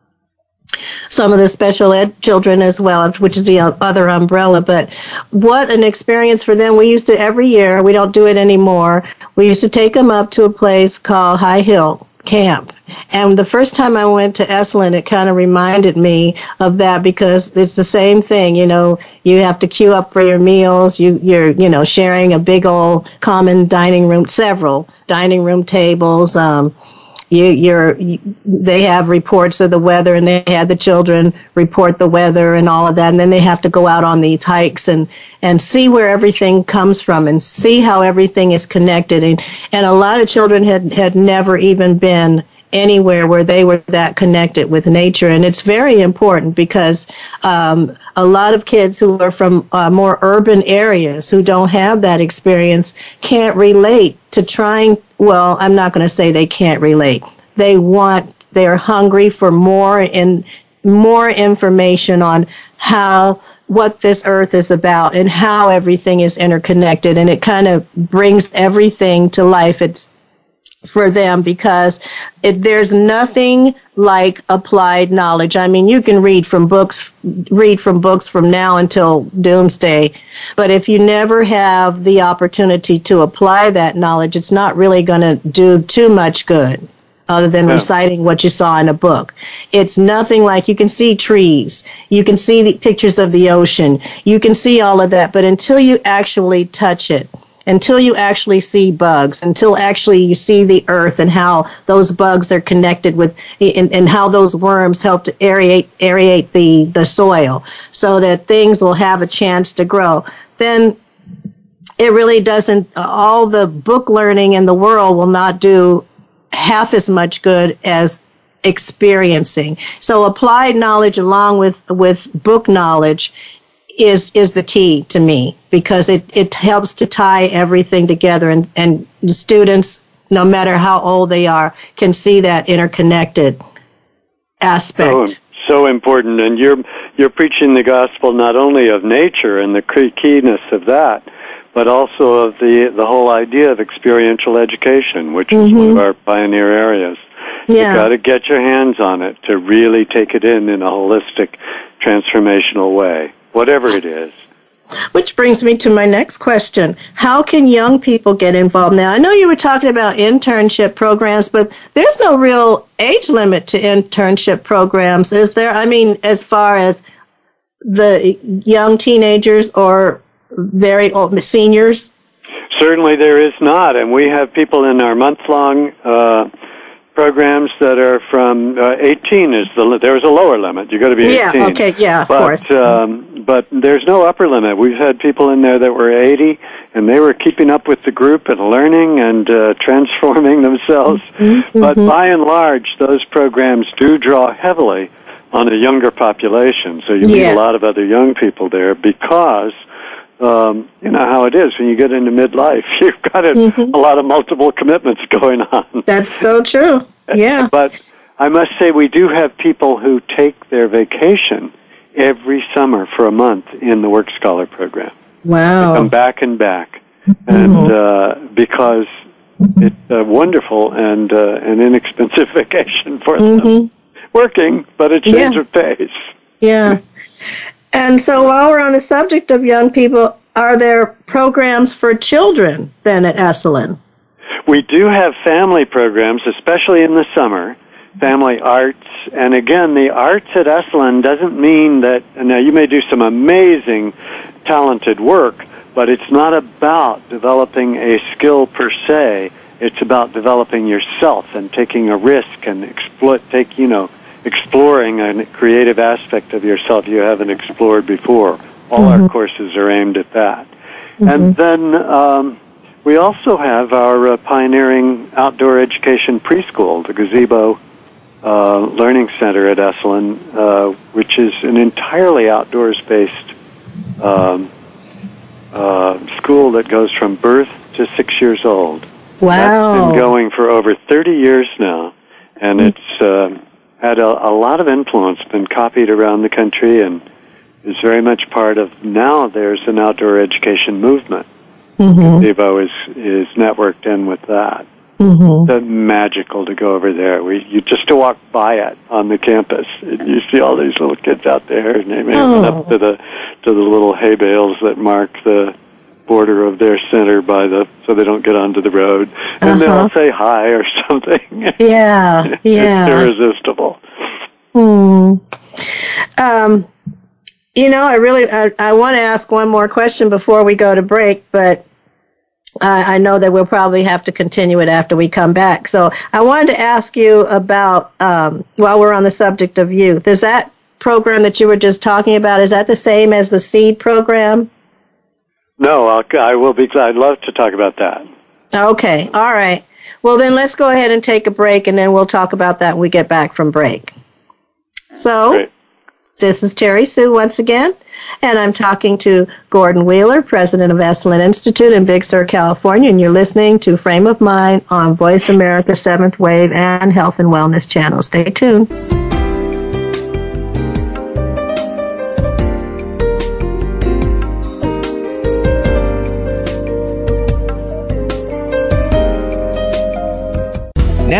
some of the special ed children as well, which is the other umbrella. But what an experience for them. We used to, every year, we don't do it anymore, we used to take them up to a place called High Hill Camp. And the first time I went to Esalen, it kind of reminded me of that because it's the same thing. You know, you have to queue up for your meals. You, you're, you know, sharing a big old common dining room, several dining room tables. Um, You, you're, you, they have reports of the weather, and they had the children report the weather and all of that, and then they have to go out on these hikes and, and see where everything comes from and see how everything is connected. And, and a lot of children had, had never even been anywhere where they were that connected with nature. And it's very important because um, a lot of kids who are from uh, more urban areas who don't have that experience can't relate to trying. Well, I'm not going to say they can't relate. They want, they're hungry for more and more information on how, what this earth is about and how everything is interconnected. And it kind of brings everything to life. It's for them because it, there's nothing like applied knowledge. I mean, you can read from books, read from books from now until doomsday, but if you never have the opportunity to apply that knowledge, it's not really going to do too much good other than yeah. reciting what you saw in a book. It's nothing like you can see trees, you can see the pictures of the ocean, you can see all of that, but until you actually touch it, until you actually see bugs, until actually you see the earth and how those bugs are connected with, and, and how those worms help to aerate, aerate the, the soil so that things will have a chance to grow, then it really doesn't, all the book learning in the world will not do half as much good as experiencing. So applied knowledge along with, with book knowledge is is the key to me, because it, it helps to tie everything together, and, and students, no matter how old they are, can see that interconnected aspect. So, so important, and you're you're preaching the gospel not only of nature and the keyness of that, but also of the, the whole idea of experiential education, which is mm-hmm. one of our pioneer areas. Yeah. You've got to get your hands on it to really take it in in a holistic, transformational way, whatever it is. Which brings me to my next question. How can young people get involved now? I know you were talking about internship programs, but there's no real age limit to internship programs, is there? I mean, as far as the young teenagers or very old seniors? Certainly there is not, and we have people in our month-long uh, programs that are from uh, eighteen. Is the there's a lower limit. You got to be eighteen. Yeah. Okay. Yeah. Of but, course. Um, but there's no upper limit. We've had people in there that were eighty, and they were keeping up with the group and learning and uh, transforming themselves. Mm-hmm. But by and large, those programs do draw heavily on a younger population. So you meet yes. a lot of other young people there because. Um, you know how it is when you get into midlife. You've got a, mm-hmm. a lot of multiple commitments going on. That's so true. Yeah. But I must say we do have people who take their vacation every summer for a month in the Work Scholar program. Wow. They come back and back. Mm-hmm. And uh, because it's a wonderful and uh, an inexpensive vacation for mm-hmm. them. Working, but a change yeah. of pace. Yeah. And so while we're on the subject of young people, are there programs for children then at Esalen? We do have family programs, especially in the summer, family arts. And again, the arts at Esalen doesn't mean that, now you may do some amazing, talented work, but it's not about developing a skill per se. It's about developing yourself and taking a risk and exploit, take, you know, exploring a creative aspect of yourself you haven't explored before. All mm-hmm. our courses are aimed at that. Mm-hmm. And then um, we also have our uh, pioneering outdoor education preschool, the Gazebo uh, Learning Center at Esalen, uh, which is an entirely outdoors-based um, uh, school that goes from birth to six years old. Wow. That's been going for over thirty years now, and mm-hmm. it's... Uh, had a, a lot of influence, been copied around the country, and is very much part of, now there's an outdoor education movement. Mm-hmm. Gazebo is, is networked in with that. Mm-hmm. It's magical to go over there. We you just to walk by it on the campus, you see all these little kids out there, and they may oh. run up to the to the little hay bales that mark the border of their center by the so they don't get onto the road, and uh-huh. they'll say hi or something. Yeah, yeah. It's irresistible. Hmm. Um, you know, I really I, I want to ask one more question before we go to break, but I, I know that we'll probably have to continue it after we come back. So I wanted to ask you about um, while we're on the subject of youth, is that program that you were just talking about, is that the same as the SEED program? No, I'll, I will be glad. I'd love to talk about that. Okay, all right. Well, then let's go ahead and take a break, and then we'll talk about that when we get back from break. So, Great. This is Terry Sue once again, and I'm talking to Gordon Wheeler, president of Esalen Institute in Big Sur, California, and you're listening to Frame of Mind on Voice America Seventh Wave and Health and Wellness Channel. Stay tuned.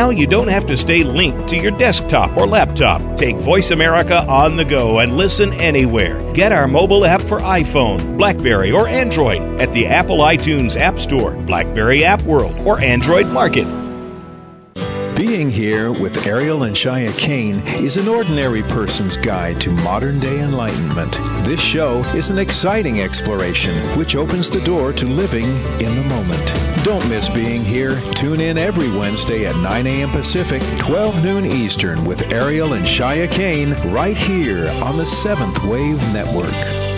Now you don't have to stay linked to your desktop or laptop. Take Voice America on the go and listen anywhere. Get our mobile app for iPhone, BlackBerry, or Android at the Apple iTunes App Store, BlackBerry App World, or Android Market. Being Here with Ariel and Shia Kane is an ordinary person's guide to modern-day enlightenment. This show is an exciting exploration which opens the door to living in the moment. Don't miss Being Here. Tune in every Wednesday at nine a.m. Pacific, twelve noon Eastern with Ariel and Shia Kane right here on the Seventh Wave Network.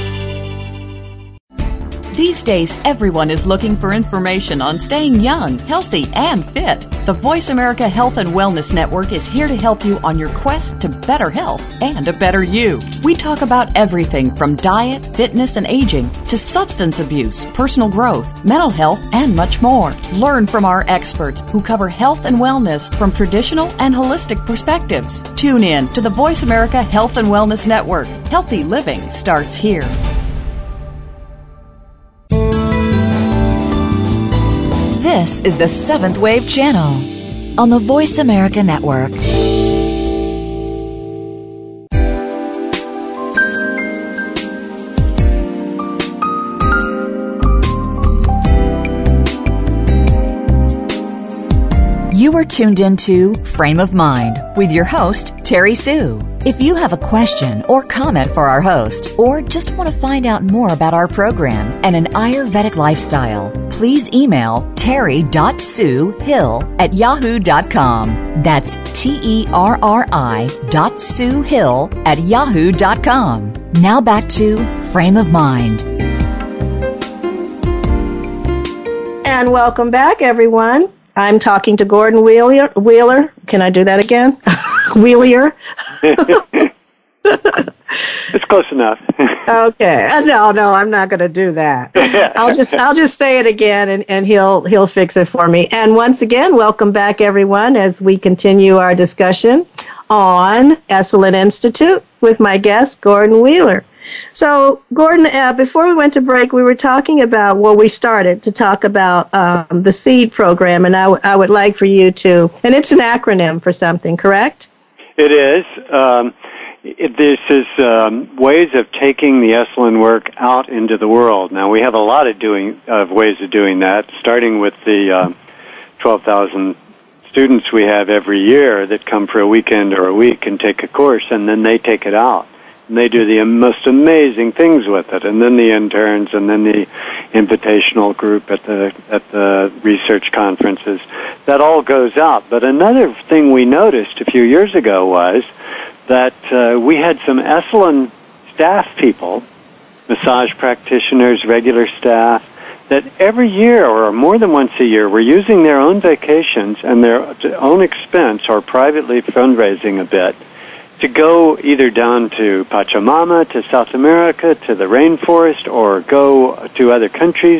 These days, everyone is looking for information on staying young, healthy, and fit. The Voice America Health and Wellness Network is here to help you on your quest to better health and a better you. We talk about everything from diet, fitness, and aging to substance abuse, personal growth, mental health, and much more. Learn from our experts who cover health and wellness from traditional and holistic perspectives. Tune in to the Voice America Health and Wellness Network. Healthy living starts here. This is the Seventh Wave Channel on the Voice America Network. You are tuned into Frame of Mind with your host, Terry Sue. If you have a question or comment for our host, or just want to find out more about our program and an Ayurvedic lifestyle, please email terry dot sue hill at yahoo dot com. That's T E R R I dot Sue Hill at yahoo dot com. Now back to Frame of Mind. And welcome back, everyone. I'm talking to Gordon Wheeler. Wheeler. Can I do that again? Wheeler. It's close enough. Okay. No, no, I'm not going to do that. I'll just I'll just say it again, and, and he'll he'll fix it for me. And once again, welcome back, everyone, as we continue our discussion on Esalen Institute with my guest, Gordon Wheeler. So, Gordon, uh, before we went to break, we were talking about, well, we started to talk about um, the SEED program, and I, w- I would like for you to, and it's an acronym for something, correct? It is. Um, it, this is um, ways of taking the Esalen work out into the world. Now, we have a lot of doing of ways of doing that, starting with the uh, twelve thousand students we have every year that come for a weekend or a week and take a course, and then they take it out. And they do the most amazing things with it, and then the interns, and then the invitational group at the at the research conferences. That all goes out. But another thing we noticed a few years ago was that uh, we had some Esalen staff people, massage practitioners, regular staff, that every year or more than once a year were using their own vacations and their own expense or privately fundraising a bit to go either down to Pachamama, to South America, to the rainforest, or go to other countries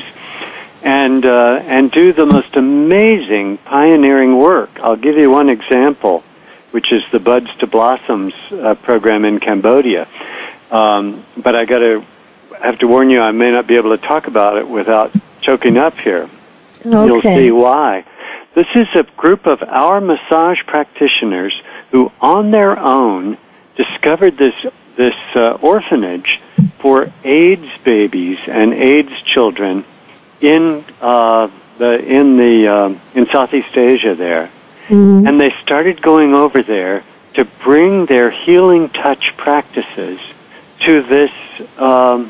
and uh, and do the most amazing pioneering work. I'll give you one example, which is the Buds to Blossoms uh, program in Cambodia. Um, but I got to have to warn you, I may not be able to talk about it without choking up here. Okay. You'll see why. This is a group of our massage practitioners who, on their own, discovered this this uh, orphanage for AIDS babies and AIDS children in uh, the in the um, in Southeast Asia there, mm-hmm. and they started going over there to bring their healing touch practices to this um,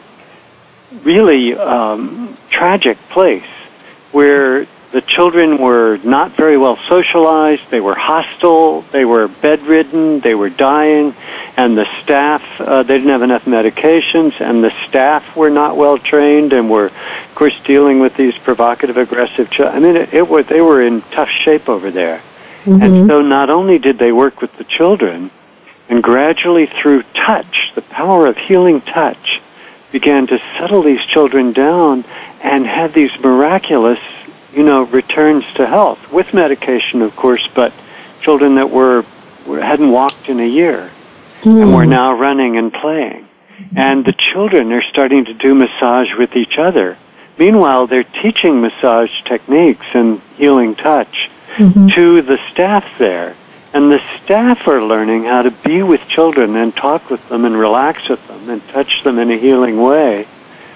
really um, tragic place where the children were not very well socialized, they were hostile, they were bedridden, they were dying, and the staff, uh, they didn't have enough medications, and the staff were not well trained and were, of course, dealing with these provocative, aggressive children. I mean, it, it was, they were in tough shape over there. Mm-hmm. And so not only did they work with the children, and gradually through touch, the power of healing touch, began to settle these children down and have these miraculous you know, returns to health, with medication, of course, but children that were, were hadn't walked in a year mm. and were now running and playing. And the children are starting to do massage with each other. Meanwhile, they're teaching massage techniques and healing touch mm-hmm. to the staff there. And the staff are learning how to be with children and talk with them and relax with them and touch them in a healing way,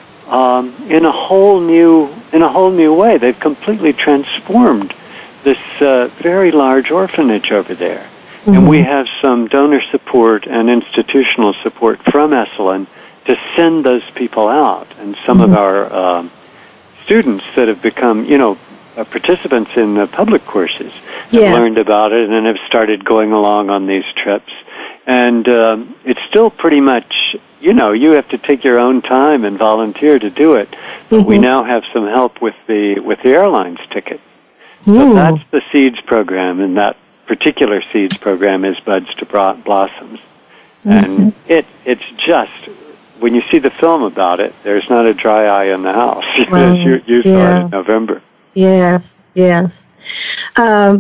um, in a whole new in a whole new way. They've completely transformed this uh, very large orphanage over there. Mm-hmm. And we have some donor support and institutional support from Esalen to send those people out. And some mm-hmm. of our um, students that have become, you know, uh, participants in the public courses have yes. learned about it and have started going along on these trips. And um, it's still pretty much, you know, you have to take your own time and volunteer to do it. But mm-hmm. we now have some help with the with the airlines ticket. Mm. So that's the SEEDS program, and that particular SEEDS program is Buds to Blossoms. Mm-hmm. And it it's just, when you see the film about it, there's not a dry eye in the house. Well, you you yeah. saw it in November. Yes, yes. Um,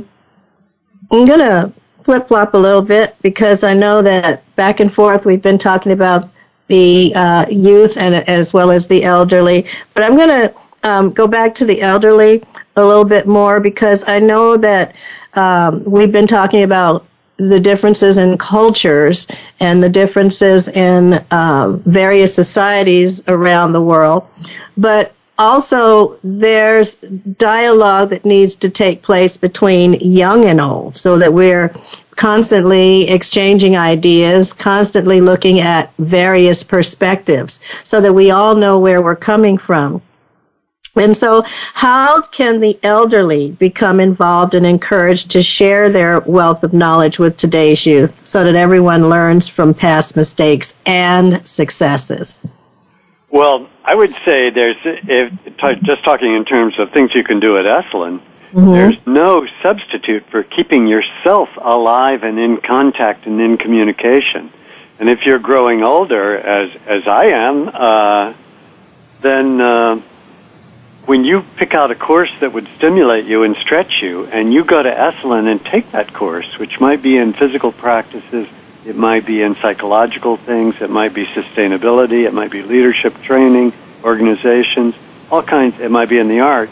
I'm going to flip-flop a little bit because I know that back and forth we've been talking about the uh, youth and as well as the elderly. But I'm going to um, go back to the elderly a little bit more because I know that um, we've been talking about the differences in cultures and the differences in um, various societies around the world. But also, there's dialogue that needs to take place between young and old so that we're constantly exchanging ideas, constantly looking at various perspectives so that we all know where we're coming from. And so how can the elderly become involved and encouraged to share their wealth of knowledge with today's youth so that everyone learns from past mistakes and successes? Well, I would say there's, if t- just talking in terms of things you can do at Esalen, mm-hmm. there's no substitute for keeping yourself alive and in contact and in communication. And if you're growing older, as as I am, uh, then uh, when you pick out a course that would stimulate you and stretch you, and you go to Esalen and take that course, which might be in physical practices, it might be in psychological things, it might be sustainability, it might be leadership training, organizations, all kinds, it might be in the arts.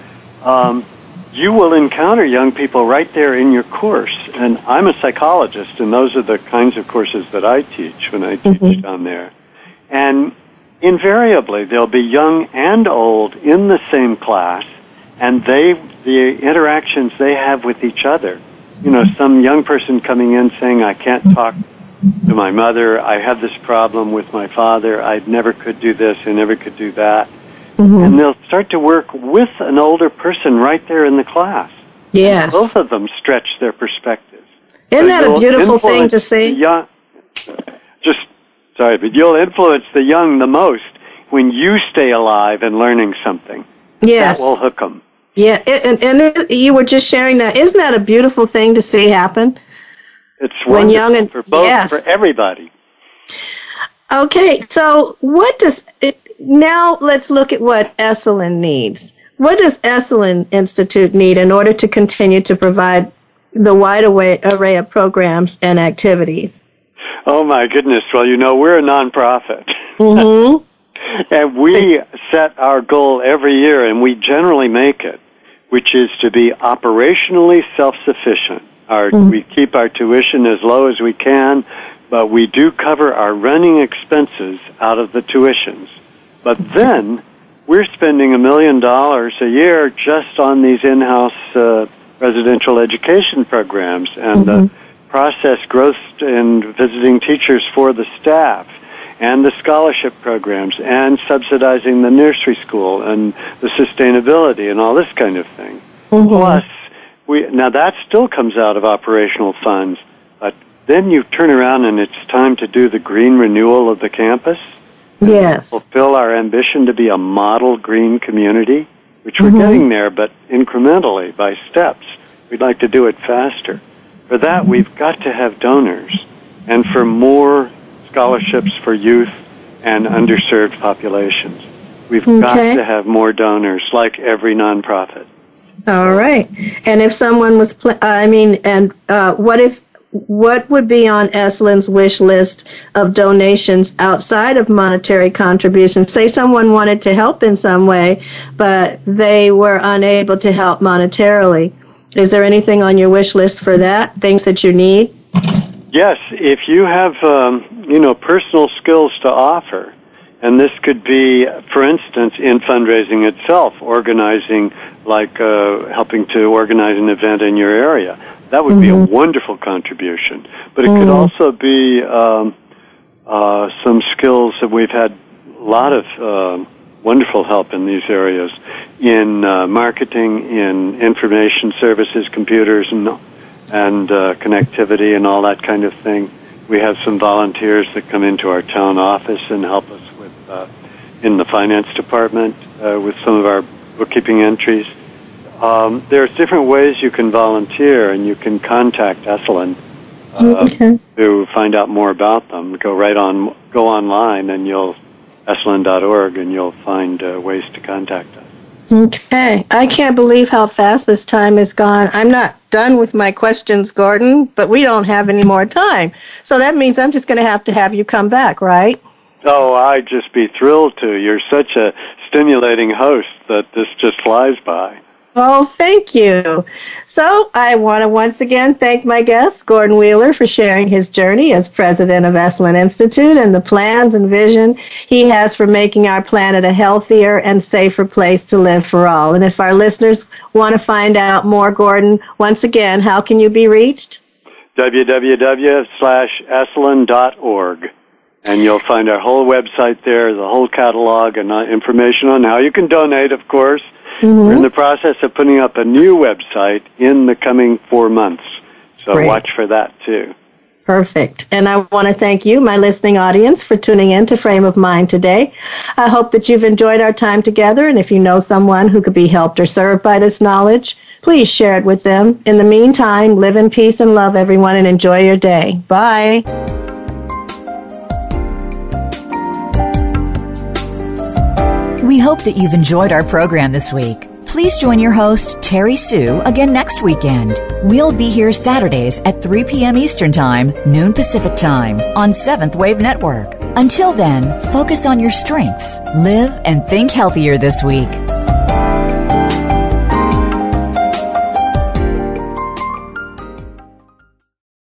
Um, you will encounter young people right there in your course. And I'm a psychologist, and those are the kinds of courses that I teach when I teach mm-hmm. down there. And invariably, there'll be young and old in the same class, and they the interactions they have with each other. You know, some young person coming in saying, I can't talk to my mother, I have this problem with my father, I never could do this, I never could do that. Mm-hmm. And they'll start to work with an older person right there in the class. Yes. And both of them stretch their perspectives. Isn't so that a beautiful thing to see? Young, just, sorry, but you'll influence the young the most when you stay alive and learning something. Yes. That will hook them. Yeah, and, and you were just sharing that. Isn't that a beautiful thing to see happen? It's wonderful when young and, for both, yes. for everybody. Okay, so what does it, now let's look at what Esalen needs. What does Esalen Institute need in order to continue to provide the wide array of programs and activities? Oh my goodness! Well, you know, we're a nonprofit. Mm-hmm. And we set our goal every year, and we generally make it, which is to be operationally self-sufficient. Our, mm-hmm. We keep our tuition as low as we can, but we do cover our running expenses out of the tuitions. But then we're spending a million dollars a year just on these in-house uh, residential education programs and mm-hmm. the process growth and visiting teachers for the staff, and the scholarship programs, and subsidizing the nursery school, and the sustainability, and all this kind of thing. Mm-hmm. Plus, we now that still comes out of operational funds, but then you turn around and it's time to do the green renewal of the campus. Yes. Fulfill our ambition to be a model green community, which we're mm-hmm. getting there, but incrementally, by steps. We'd like to do it faster. For that, we've got to have donors, and for more scholarships for youth and underserved populations. We've okay. got to have more donors, like every nonprofit. All right. And if someone was, pl- I mean, and uh, what if, what would be on Esalen's wish list of donations outside of monetary contributions? Say someone wanted to help in some way, but they were unable to help monetarily. Is there anything on your wish list for that? Things that you need? Yes, if you have, um, you know, personal skills to offer, and this could be, for instance, in fundraising itself, organizing, like uh, helping to organize an event in your area. That would mm-hmm. be a wonderful contribution. But it mm-hmm. could also be um, uh, some skills that we've had a lot of uh, wonderful help in these areas, in uh, marketing, in information services, computers, and and uh, connectivity and all that kind of thing. We have some volunteers that come into our town office and help us with uh, in the finance department uh, with some of our bookkeeping entries. Um, there's different ways you can volunteer, and you can contact Esalen uh, okay. to find out more about them. Go right on, go online, and you'll esalen dot org, and you'll find uh, ways to contact us. Okay. I can't believe how fast this time is gone. I'm not done with my questions, Gordon, but we don't have any more time. So that means I'm just going to have to have you come back, right? Oh, I'd just be thrilled to. You're such a stimulating host that this just flies by. Oh, thank you. So I want to once again thank my guest, Gordon Wheeler, for sharing his journey as president of Esalen Institute and the plans and vision he has for making our planet a healthier and safer place to live for all. And if our listeners want to find out more, Gordon, once again, how can you be reached? w w w slash esalen dot org. And you'll find our whole website there, the whole catalog, and information on how you can donate, of course. Mm-hmm. We're in the process of putting up a new website in the coming four months. So Great. Watch for that, too. Perfect. And I want to thank you, my listening audience, for tuning in to Frame of Mind today. I hope that you've enjoyed our time together, and if you know someone who could be helped or served by this knowledge, please share it with them. In the meantime, live in peace and love, everyone, and enjoy your day. Bye. We hope that you've enjoyed our program this week. Please join your host, Terry Sue, again next weekend. We'll be here Saturdays at three p.m. Eastern Time, noon Pacific Time, on Seventh Wave Network. Until then, focus on your strengths, live and think healthier this week.